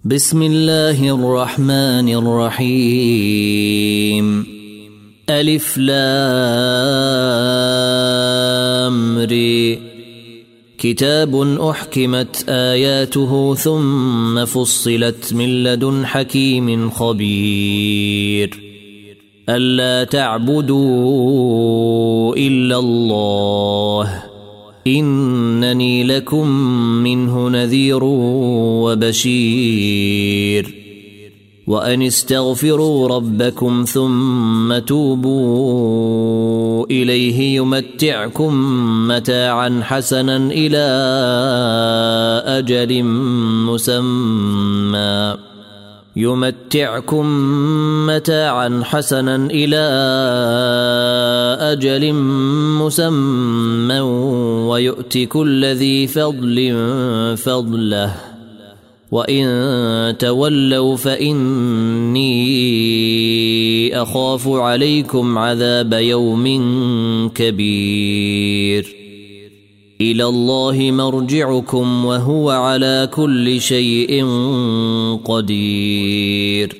بسم الله الرحمن الرحيم. ألف لام ر. كتاب أحكمت آياته ثم فصلت من لدن حكيم خبير. ألا تعبدوا إلا الله إنني لكم منه نذير وبشير. وأن استغفروا ربكم ثم توبوا إليه يمتعكم متاعا حسنا إلى أجل مسمى ويؤت كل ذي فضل فضله وإن تولوا فإني أخاف عليكم عذاب يوم كبير. إلى الله مرجعكم وهو على كل شيء قدير.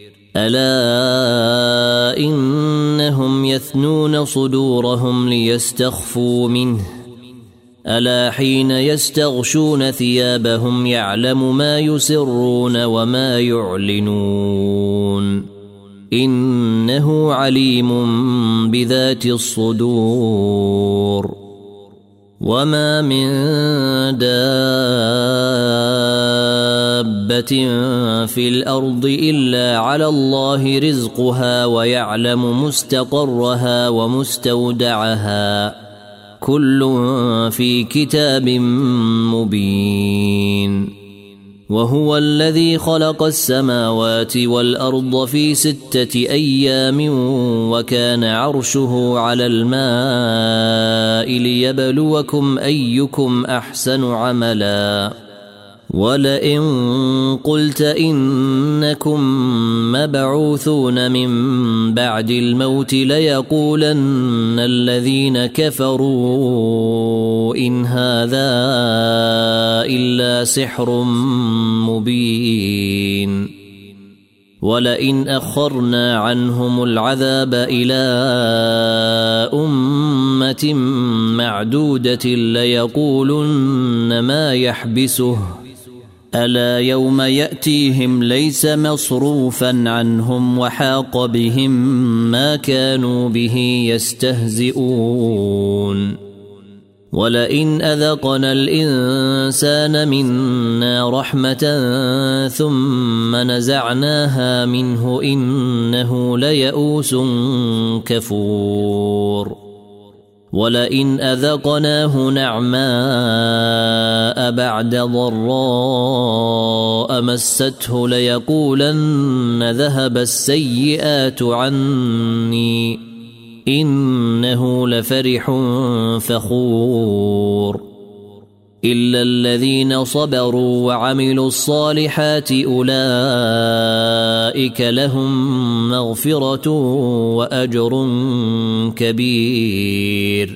ألا إنهم يثنون صدورهم ليستخفوا منه ألا حين يستغشون ثيابهم يعلم ما يسرون وما يعلنون إنه عليم بذات الصدور. وما من دابة في الأرض إلا على الله رزقها ويعلم مستقرها ومستودعها كل في كتاب مبين. وهو الذي خلق السماوات والأرض في 6 أيام وكان عرشه على الماء ليبلوكم أيكم أحسن عملا. ولئن قلت إنكم مبعوثون من بعد الموت ليقولن الذين كفروا إن هذا إلا سحر مبين. ولئن أخرنا عنهم العذاب إلى أمة معدودة ليقولن ما يحبسه ألا يوم يأتيهم ليس مصروفا عنهم وحاق بهم ما كانوا به يستهزئون. ولئن أذقنا الإنسان منا رحمة ثم نزعناها منه إنه ليئوس كفور. ولئن أذقناه نعماء بعد ضراء مسته ليقولن ذهب السيئات عني إنه لفرح فخور. إلا الذين صبروا وعملوا الصالحات أولئك لهم مغفرة وأجر كبير.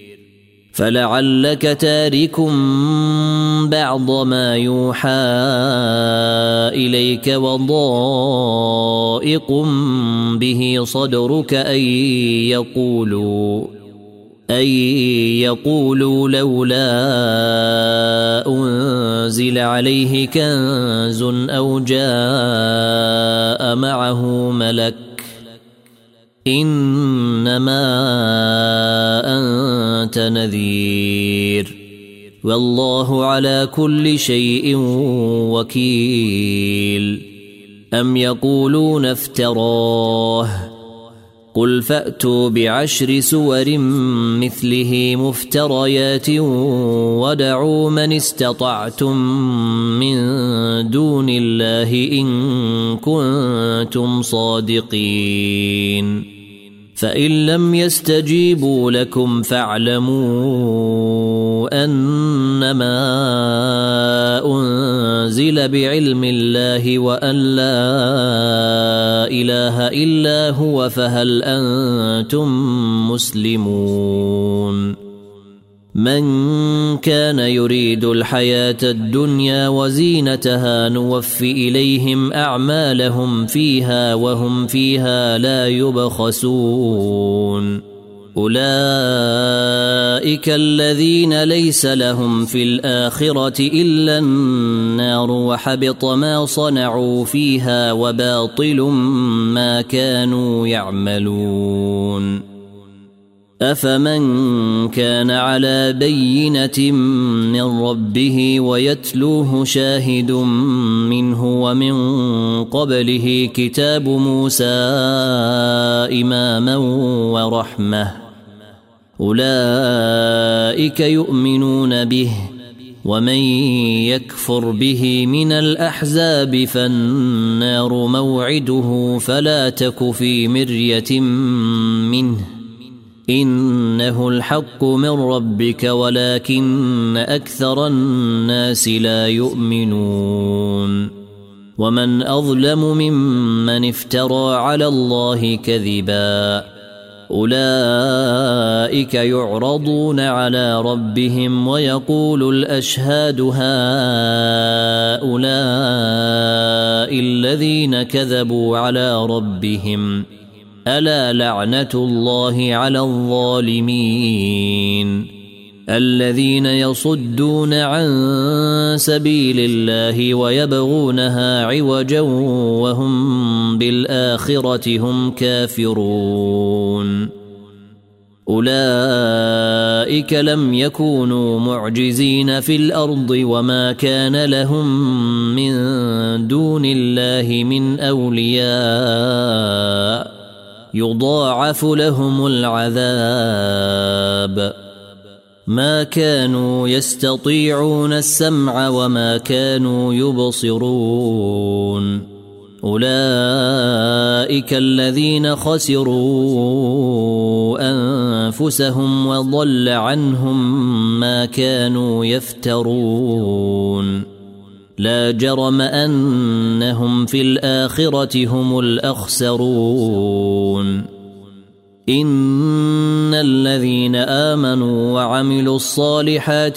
فلعلك تارك بعض ما يوحى إليك وضائق به صدرك أن يقولوا لولا أنزل عليه كنز أو جاء معه ملك إنما أنت نذير والله على كل شيء وكيل. أم يقولون افتراه قل فأتوا ب10 سور مثله مفتريات ودعوا من استطعتم من دون الله إن كنتم صادقين. فإن لم يستجيبوا لكم فاعلموا أنما أنزل بعلم الله وأن لا إله إلا هو فهل أنتم مسلمون. من كان يريد الحياة الدنيا وزينتها نوفي إليهم أعمالهم فيها وهم فيها لا يبخسون أولئك الذين ليس لهم في الآخرة إلا النار وحبط ما صنعوا فيها وباطل ما كانوا يعملون أفمن كان على بينة من ربه ويتلوه شاهد منه ومن قبله كتاب موسى إماما ورحمة أولئك يؤمنون به ومن يكفر به من الأحزاب فالنار موعده فلا تك في مرية منه إنه الحق من ربك ولكن أكثر الناس لا يؤمنون ومن أظلم ممن افترى على الله كذبا أولئك يعرضون على ربهم ويقول الأشهاد هؤلاء الذين كذبوا على ربهم ألا لعنة الله على الظالمين الذين يصدون عن سبيل الله ويبغونها عوجا وهم بالآخرة هم كافرون أولئك لم يكونوا معجزين في الأرض وما كان لهم من دون الله من أولياء يضاعف لهم العذاب ما كانوا يستطيعون السمع وما كانوا يبصرون أولئك الذين خسروا أنفسهم وضل عنهم ما كانوا يفترون لا جرم أنهم في الآخرة هم الأخسرون إن الذين آمنوا وعملوا الصالحات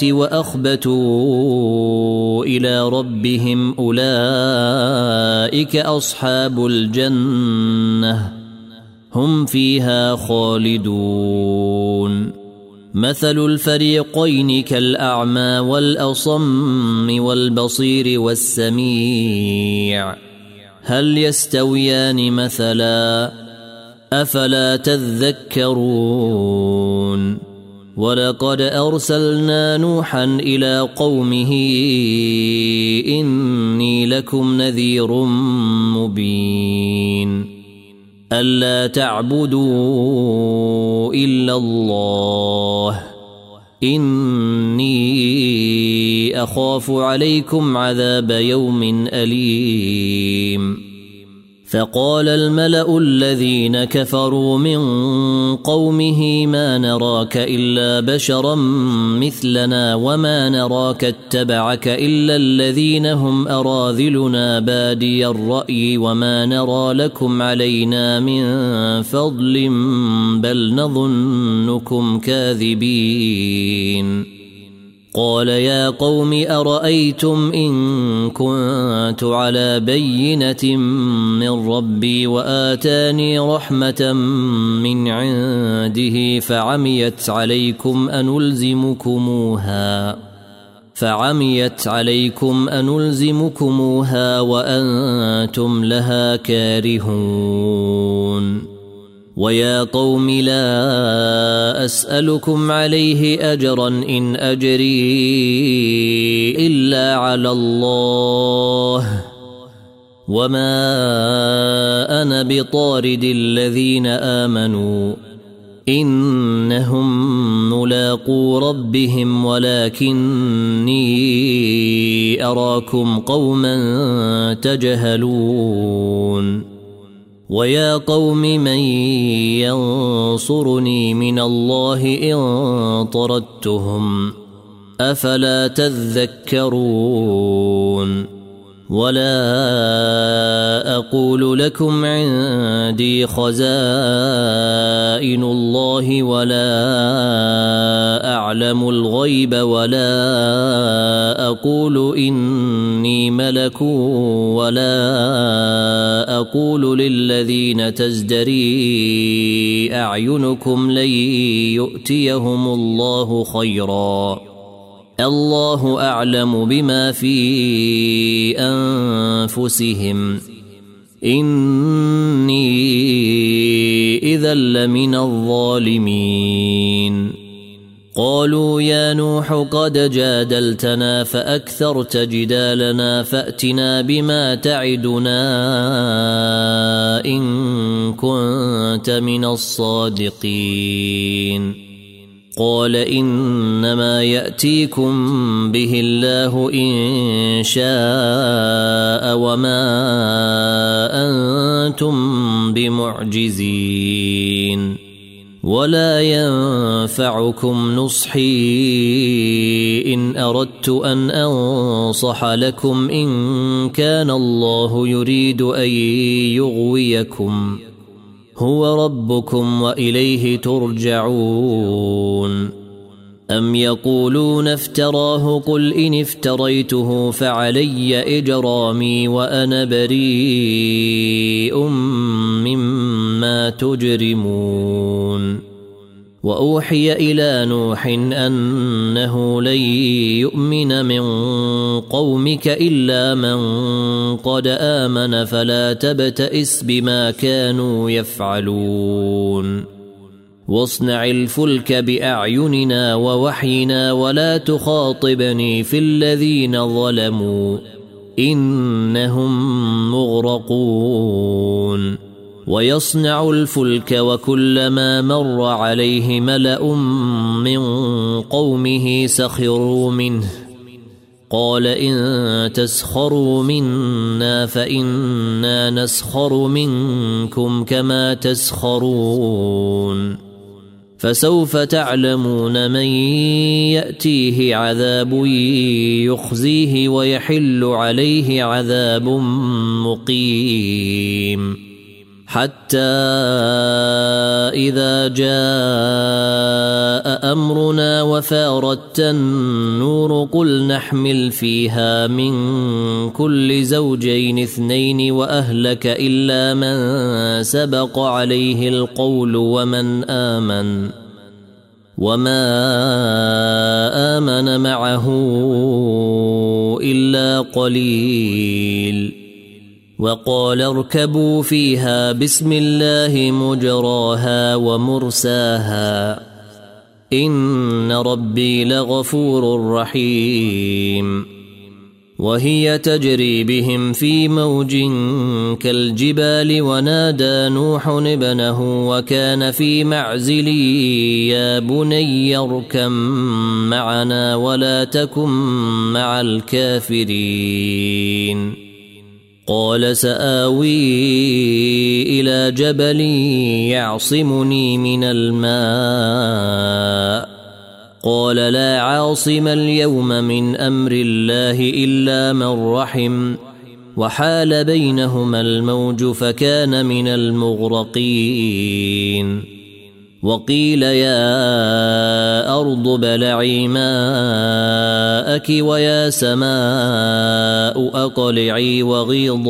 وأخبتوا إلى ربهم أولئك أصحاب الجنة هم فيها خالدون مثل الفريقين كالأعمى والأصم والبصير والسميع هل يستويان مثلا أفلا تذكرون ولقد أرسلنا نوحا إلى قومه إني لكم نذير مبين ألا تعبدوا إلا الله إني أخاف عليكم عذاب يوم أليم فقال الملأ الذين كفروا من قومه ما نراك إلا بشرا مثلنا وما نراك اتبعك إلا الذين هم أراذلنا بادي الرأي وما نرى لكم علينا من فضل بل نظنكم كاذبين قال يا قوم أرأيتم إن كنت على بينة من ربي وآتاني رحمة من عنده فعميت عليكم أنلزمكموها وأنتم لها كارهون ويا قوم لا أسألكم عليه أجرا إن أجري إلا على الله وما أنا بطارد الذين آمنوا إنهم ملاقو ربهم ولكني أراكم قوما تجهلون ويا قوم من ينصرني من الله إن طردتهم أفلا تذكرون ولا أقول لكم عندي خزائن الله ولا أعلم الغيب ولا أقول إني ملك ولا أقول للذين تزدري أعينكم لن يؤتيهم الله خيرا الله أعلم بما في أنفسهم إني إذا لمن الظالمين قالوا يا نوح قد جادلتنا فأكثرت جدالنا فأتنا بما تعدنا إن كنت من الصادقين قال إنما يأتيكم به الله إن شاء وما أنتم بمعجزين ولا ينفعكم نصحي إن أردت أن أنصح لكم إن كان الله يريد أن يغويكم هو ربكم وإليه ترجعون أم يقولون افتراه قل إن افتريته فعلي إجرامي وأنا بريء مما تجرمون وأوحي إلى نوح أنه لن يؤمن من قومك إلا من قد آمن فلا تبتئس بما كانوا يفعلون واصنع الفلك بأعيننا ووحينا ولا تخاطبني في الذين ظلموا إنهم مغرقون ويصنع الفلك وكلما مر عليه ملأ من قومه سخروا منه قال إن تسخروا منا فإنا نسخر منكم كما تسخرون فسوف تعلمون من يأتيه عذاب يخزيه ويحل عليه عذاب مقيم حتى إذا جاء أمرنا وفارت النور قل نحمل فيها من كل زوجين اثنين وأهلك إلا من سبق عليه القول وما آمن معه إلا قليل وقال اركبوا فيها بسم الله مجراها ومرساها إن ربي لغفور رحيم وهي تجري بهم في موج كالجبال ونادى نوح ابنه وكان في معزل يا بني اركب معنا ولا تكن مع الكافرين قال سآوي إلى جبل يعصمني من الماء قال لا عاصم اليوم من أمر الله إلا من رحم وحال بينهما الموج فكان من المغرقين وقيل يا أرض ابلعي ماءك ويا سماء أقلعي وغيض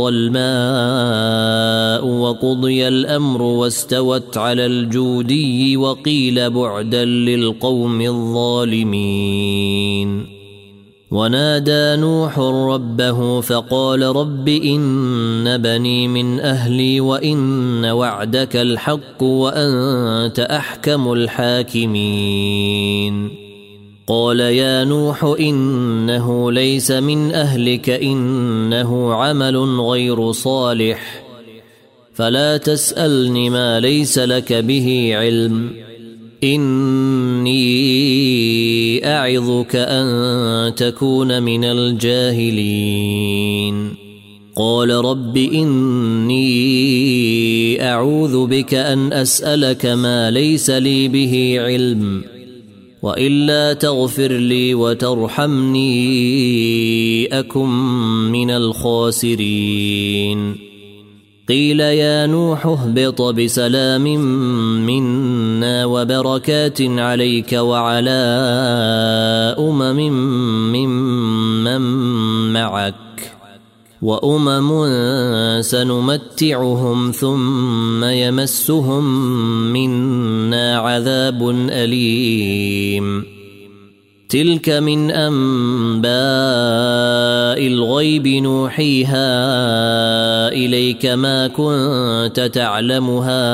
الماء وقضي الأمر واستوت على الجودي وقيل بعدا للقوم الظالمين ونادى نوح ربه فقال رب إن بني من أهلي وإن وعدك الحق وأنت أحكم الحاكمين قال يا نوح إنه ليس من أهلك إنه عمل غير صالح فلا تسألني ما ليس لك به علم إني أعظك أن تكون من الجاهلين قال رب إني أعوذ بك أن أسألك ما ليس لي به علم وإلا تغفر لي وترحمني أكن من الخاسرين. قيل يا نوح اهبط بسلام منا وبركات عليك وعلى ممن معك وأمم سنمتعهم ثم يمسهم منا عذاب أليم. تلك من أنباء الغيب نوحيها إليك ما كنت تعلمها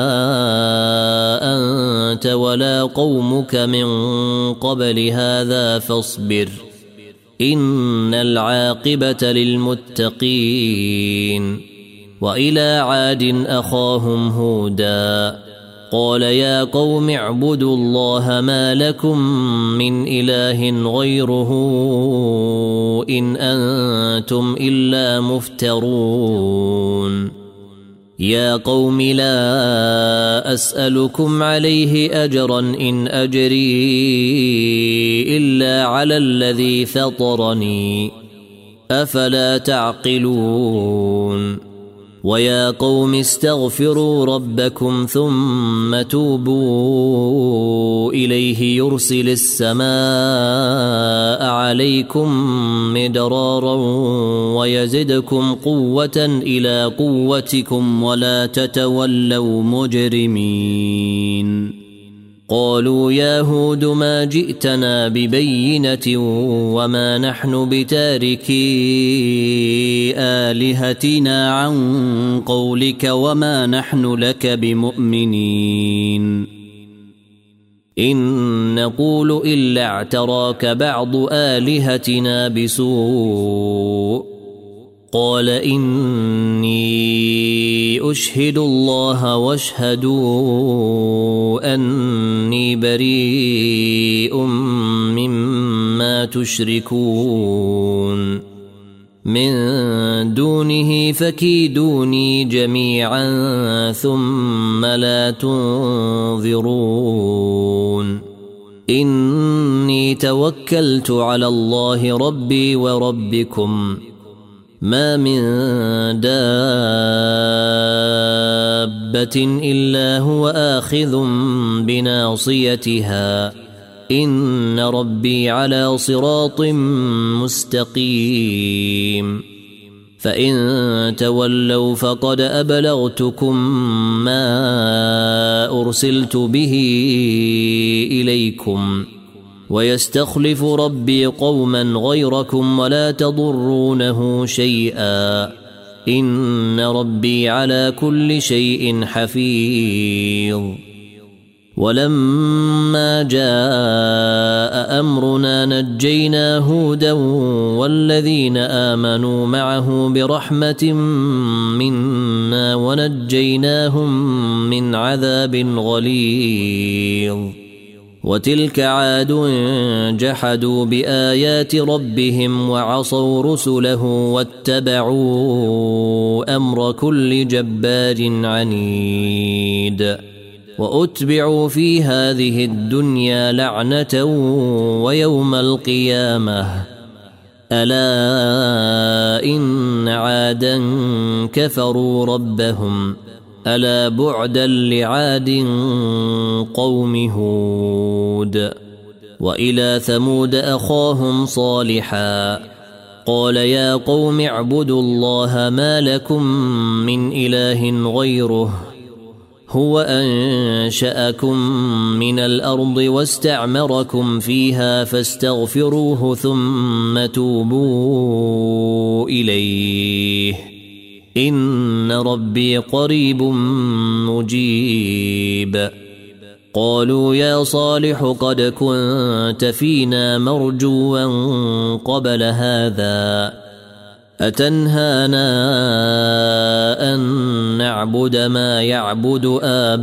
أنت ولا قومك من قبل هذا فاصبر إن العاقبة للمتقين. وإلى عاد أخاهم هودا قال يا قوم اعبدوا الله ما لكم من إله غيره إن أنتم إلا مفترون. يا قوم لا أسألكم عليه أجرا إن أجري إلا على الذي فطرني أفلا تعقلون. ويا قوم استغفروا ربكم ثم توبوا إليه يرسل السماء عليكم مدرارا ويزدكم قوة إلى قوتكم ولا تتولوا مجرمين. قالوا يا هود ما جئتنا ببينة وما نحن بتاركي آلهتنا عن قولك وما نحن لك بمؤمنين إن نقول إلا اعتراك بعض آلهتنا بسوء. قال إني أشهد الله واشهدوا أني بريء مما تشركون من دونه فكيدوني جميعا ثم لا تنظرون. إني توكلت على الله ربي وربكم ما من دابة إلا هو آخذ بناصيتها إن ربي على صراط مستقيم. فإن تولوا فقد أبلغتكم ما أرسلت به إليكم ويستخلف ربي قوما غيركم ولا تضرونه شيئا إن ربي على كل شيء حفيظ. ولما جاء أمرنا نجينا هودا والذين آمنوا معه برحمة منا ونجيناهم من عذاب غليظ. وتلك عاد جحدوا بآيات ربهم وعصوا رسله واتبعوا أمر كل جبار عنيد. وأتبعوا في هذه الدنيا لعنة ويوم القيامة ألا إن عادا كفروا ربهم ألا بعدا لعاد قوم هود. وإلى ثمود أخاهم صالحا قال يا قوم اعبدوا الله ما لكم من إله غيره هو أنشأكم من الأرض واستعمركم فيها فاستغفروه ثم توبوا إليه إن ربي قريب مجيب. قالوا يا صالح قد كنت فينا مرجوا قبل هذا أتنهانا أن نعبد ما يعبد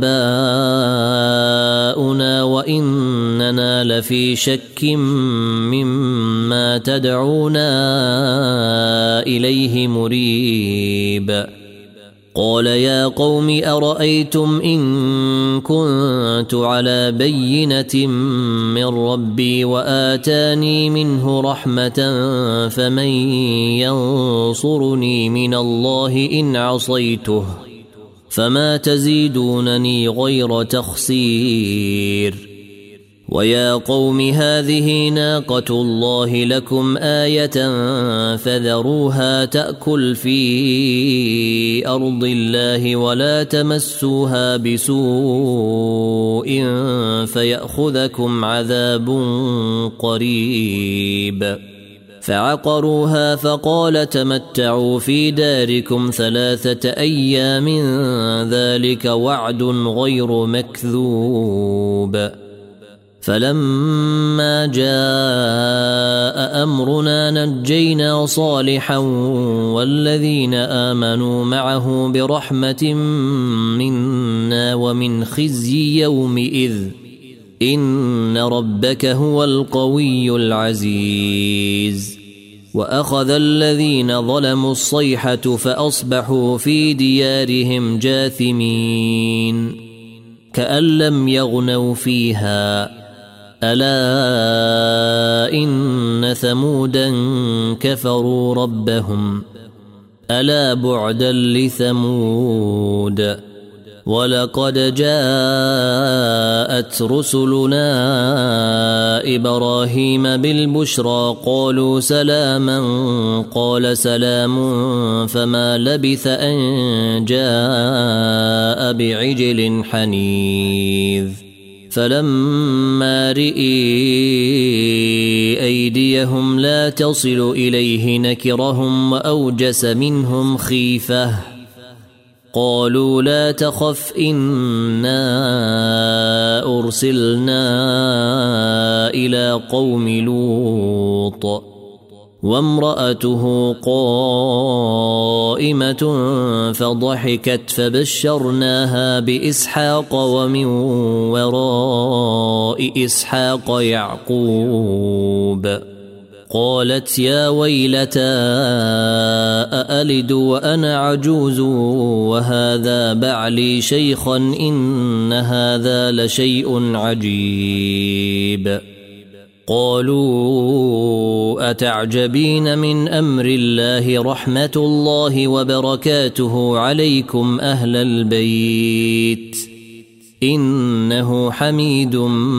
آباؤنا وإننا لفي شك مما تدعونا إليه مريب. قال يا قوم أرأيتم إن كنت على بينة من ربي وآتاني منه رحمة فمن ينصرني من الله إن عصيته فما تزيدونني غير تخسير ويا قوم هذه ناقة الله لكم آية فذروها تأكل في أرض الله ولا تمسوها بسوء فيأخذكم عذاب قريب فعقروها فقال تمتعوا في داركم 3 أيام ذلك وعد غير مكذوب فلما جاء أمرنا نجينا صالحا والذين آمنوا معه برحمة منا ومن خزي يومئذ إن ربك هو القوي العزيز وأخذ الذين ظلموا الصيحة فأصبحوا في ديارهم جاثمين كأن لم يغنوا فيها ألا إن ثمودا كفروا ربهم ألا بعدا لثمود ولقد جاءت رسلنا إبراهيم بالبشرى قالوا سلاما قال سلام فما لبث أن جاء بعجل حنيذ فلما رئي أيديهم لا تصل إليه نكرهم وأوجس منهم خيفة قالوا لا تخف إنا أرسلنا إلى قوم لوط وامرأته قائمة فضحكت فبشرناها بإسحاق ومن وراء إسحاق يعقوب قالت يا ويلتى أألد وأنا عجوز وهذا بعلي شيخا إن هذا لشيء عجيب قالوا أتعجبين من أمر الله رحمة الله وبركاته عليكم أهل البيت إنه حميد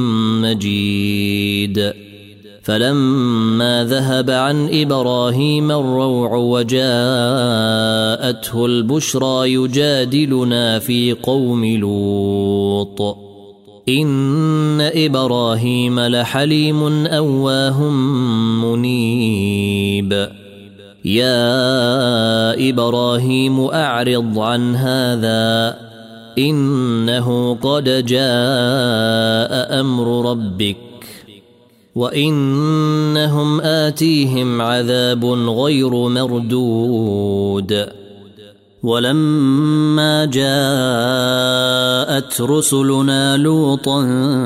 مجيد فلما ذهب عن إبراهيم الروع وجاءته البشرى يجادلنا في قوم لوط إن إبراهيم لحليم أواه منيب يا إبراهيم أعرض عن هذا إنه قد جاء أمر ربك وإنهم آتيهم عذاب غير مردود ولما جاءت رسلنا لوطا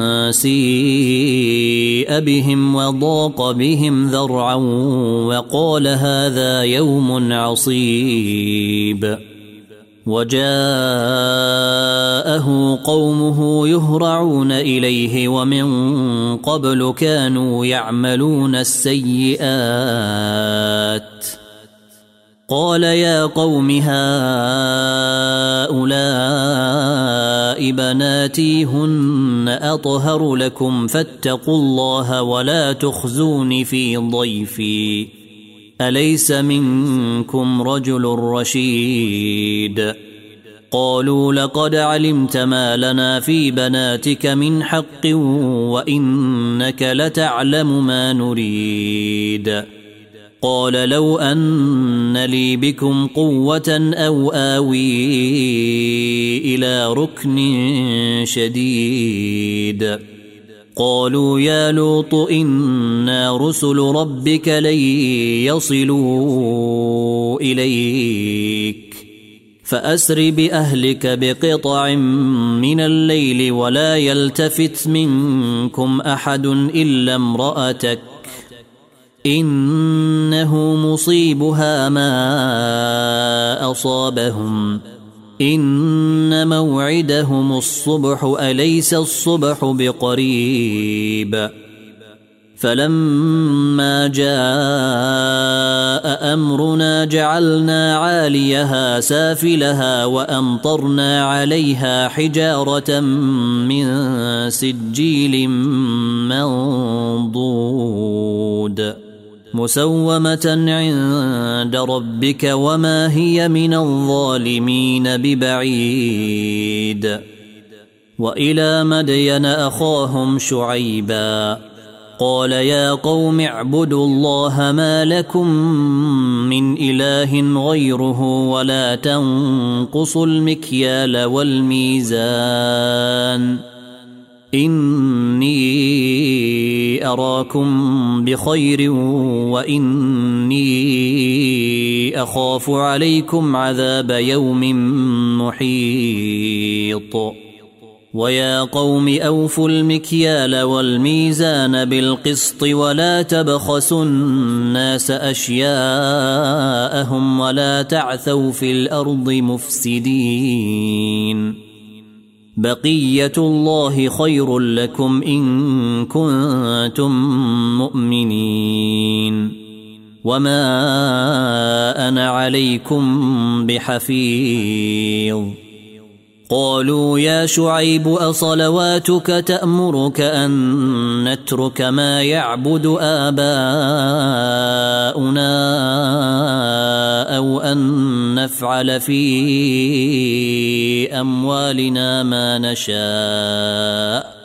سيء بهم وضاق بهم ذرعا وقال هذا يوم عصيب وجاءه قومه يهرعون إليه ومن قبل كانوا يعملون السيئات قال يا قوم هؤلاء بناتي هن أطهر لكم فاتقوا الله ولا تخزون في ضيفي أليس منكم رجل رشيد قالوا لقد علمت ما لنا في بناتك من حق وإنك لتعلم ما نريد قال لو أن لي بكم قوة أو آوي إلى ركن شديد قالوا يا لوط إنا رسل ربك لن يصلوا إليك فأسر بأهلك بقطع من الليل ولا يلتفت منكم أحد إلا امرأتك إنه مصيبها ما أصابهم إن موعدهم الصبح أليس الصبح بقريب فلما جاء أمرنا جعلنا عاليها سافلها وأمطرنا عليها حجارة من سجيل منضود مسومة عند ربك وما هي من الظالمين ببعيد وإلى مدين أخاهم شعيبا قال يا قوم اعبدوا الله ما لكم من إله غيره ولا تنقصوا المكيال والميزان إني أراكم بخير وإني أخاف عليكم عذاب يوم محيط ويا قوم أوفوا المكيال والميزان بالقسط ولا تبخسوا الناس أشياءهم ولا تعثوا في الأرض مفسدين بقية الله خير لكم إن كنتم مؤمنين وما أنا عليكم بحفيظ قالوا يا شعيب أصلواتك تأمرك أن نترك ما يعبد آباؤنا أو أن نفعل في أموالنا ما نشاء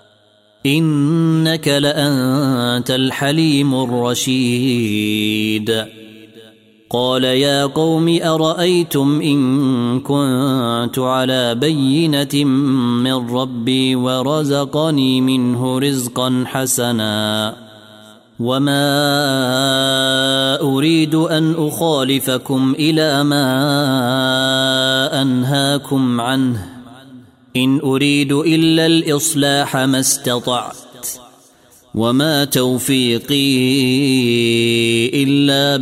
إنك لأنت الحليم الرشيد قال يا قوم أرأيتم إن كنت على بينة من ربي ورزقني منه رزقا حسنا وما أريد أن أخالفكم إلى ما أنهاكم عنه إن أريد إلا الإصلاح ما استطعت وما توفيقي إلا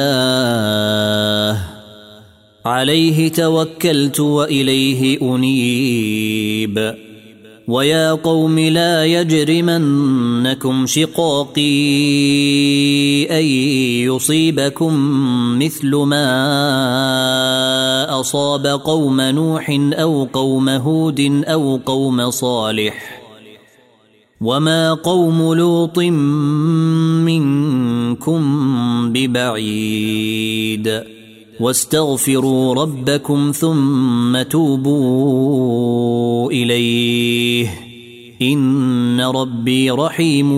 بالله عليه توكلت وإليه أنيب ويا قوم لا يجرمنكم شقاقي أن يصيبكم مثل ما أصاب قوم نوح أو قوم هود أو قوم صالح وما قوم لوط منكم ببعيد واستغفروا ربكم ثم توبوا إليه إن ربي رحيم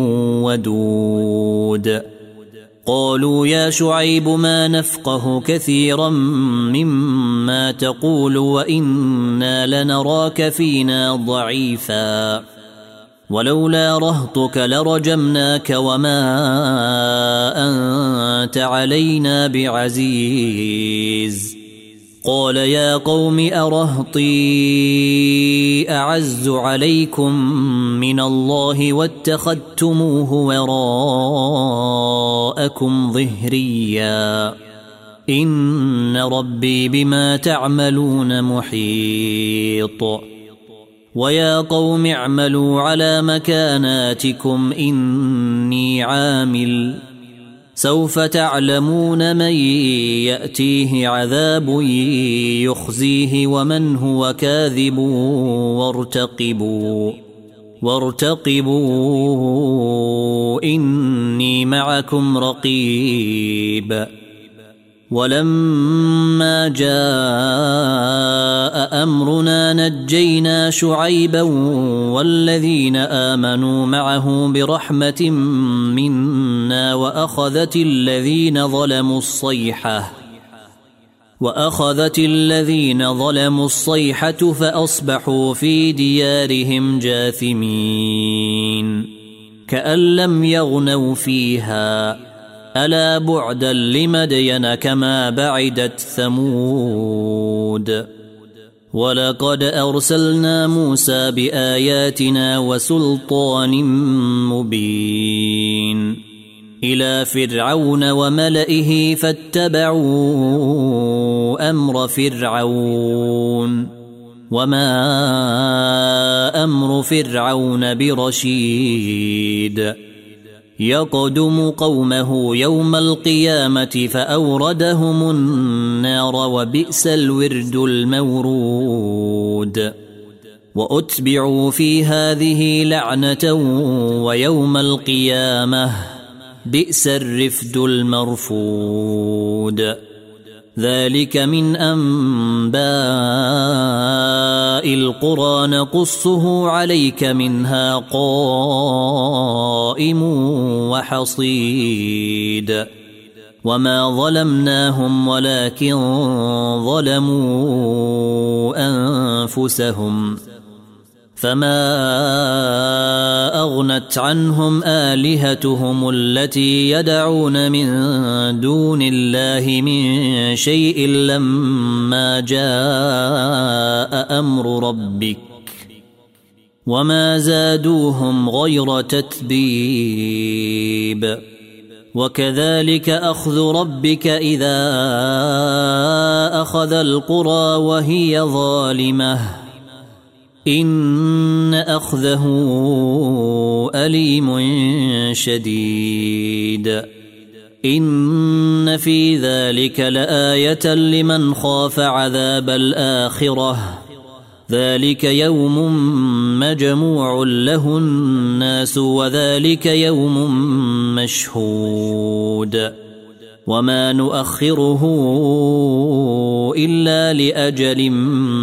ودود قالوا يا شعيب ما نفقه كثيرا مما تقول وإنا لنراك فينا ضعيفا ولولا رهطك لرجمناك وما أنت علينا بعزيز قال يا قوم أرهطي أعز عليكم من الله واتخذتموه وراءكم ظهريا إن ربي بما تعملون محيط ويا قوم اعملوا على مكاناتكم إني عامل سوف تعلمون من يأتيه عذاب يخزيه ومن هو كاذب وارتقبوا إني معكم رقيب ولما جاء أمرنا نجينا شعيبا والذين آمنوا معه برحمة منا وأخذت الذين ظلموا الصيحة فأصبحوا في ديارهم جاثمين كأن لم يغنوا فيها ألا بعدا لمدين كما بعدت ثمود ولقد أرسلنا موسى بآياتنا وسلطان مبين إلى فرعون وملئه فاتبعوا أمر فرعون وما أمر فرعون برشيد يقدم قومه يوم القيامة فأوردهم النار وبئس الورد المورود وأتبعوا في هذه لعنة ويوم القيامة بئس الرفد المرفود ذلك من أنباء القرى نقصه عليك منها قائم وحصيد وما ظلمناهم ولكن ظلموا أنفسهم فما أغنت عنهم آلهتهم التي يدعون من دون الله من شيء لما جاء أمر ربك وما زادوهم غير تتبيب وكذلك أخذ ربك إذا أخذ القرى وهي ظالمة إن أخذه أليم شديد إن في ذلك لآية لمن خاف عذاب الآخرة ذلك يوم مجموع له الناس وذلك يوم مشهود وما نؤخره إلا لأجل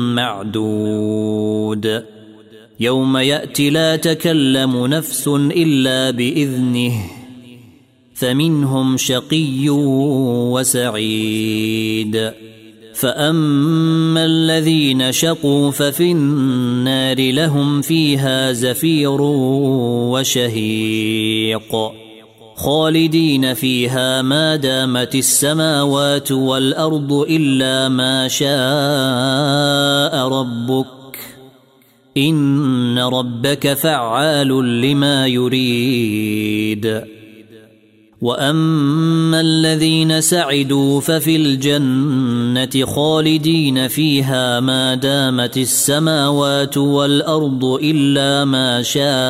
معدود يوم يأتي لا تكلم نفس إلا بإذنه فمنهم شقي وسعيد فأما الذين شقوا ففي النار لهم فيها زفير وشهيق خالدين فيها ما دامت السماوات والأرض إلا ما شاء ربك إن ربك فعال لما يريد وأما الذين سعدوا ففي الجنة خالدين فيها ما دامت السماوات والأرض إلا ما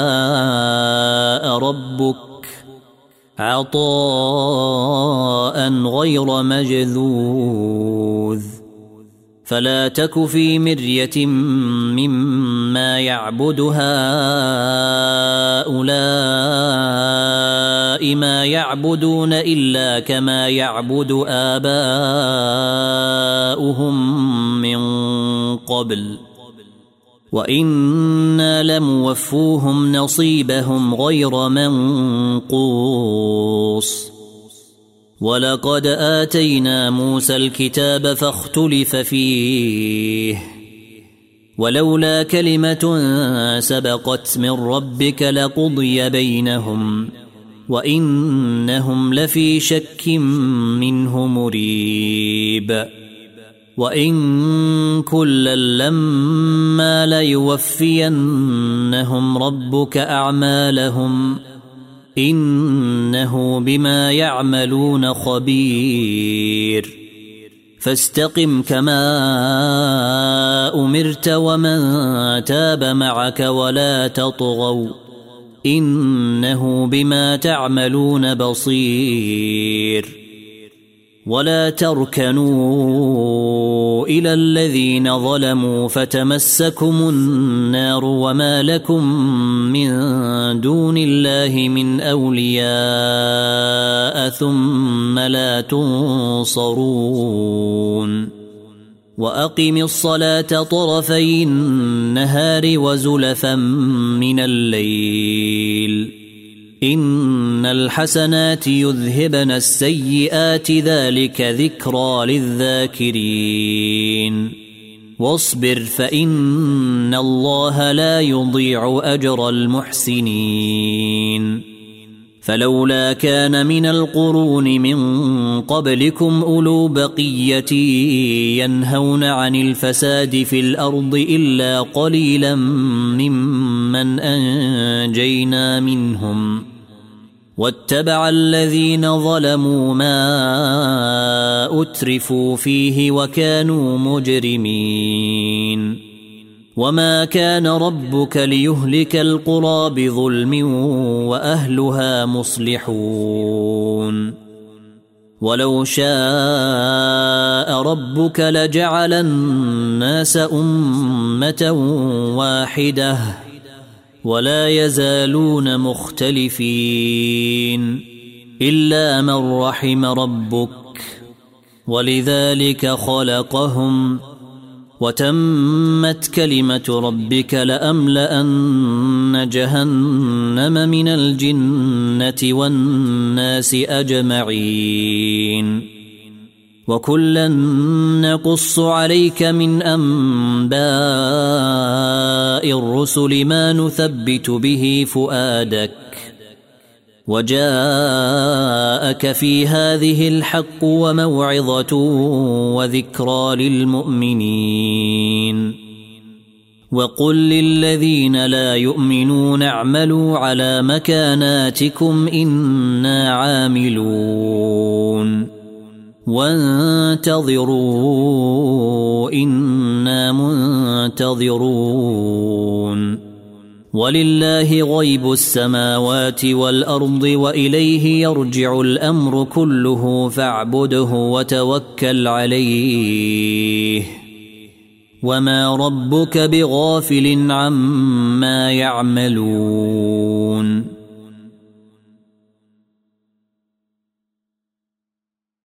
شاء ربك عطاء غير مجذوذ فلا تك في مرية مما يعبد هؤلاء ما يعبدون إلا كما يعبد آباؤهم من قبل وإنا لموفوهم نصيبهم غير منقوص ولقد آتينا موسى الكتاب فاختلف فيه ولولا كلمة سبقت من ربك لقضي بينهم وإنهم لفي شك منه مريب وإن كلا لما ليوفينهم ربك أعمالهم إنه بما يعملون خبير فاستقم كما أمرت ومن تاب معك ولا تطغوا إنه بما تعملون بصير ولا تركنوا إلى الذين ظلموا فتمسكم النار وما لكم من دون الله من أولياء ثم لا تنصرون وأقم الصلاة طرفي النهار وزلفا من الليل إن الحسنات يذهبن السيئات ذلك ذكرى للذاكرين واصبر فإن الله لا يضيع أجر المحسنين فلولا كان من القرون من قبلكم أولو بقية ينهون عن الفساد في الأرض إلا قليلا ممن أنجينا منهم واتبع الذين ظلموا ما أترفوا فيه وكانوا مجرمين وما كان ربك ليهلك القرى بظلم وأهلها مصلحون ولو شاء ربك لجعل الناس أمة واحدة ولا يزالون مختلفين إلا من رحم ربك ولذلك خلقهم وتمت كلمة ربك لأملأن جهنم من الجنة والناس أجمعين وكلا نقص عليك من أنباء الرسل ما نثبت به فؤادك وجاءك في هذه الحق وموعظة وذكرى للمؤمنين وقل للذين لا يؤمنون اعملوا على مكاناتكم إنا عاملون وانتظروا إنا منتظرون ولله غيب السماوات والأرض وإليه يرجع الأمر كله فاعبده وتوكل عليه وما ربك بغافل عما يعملون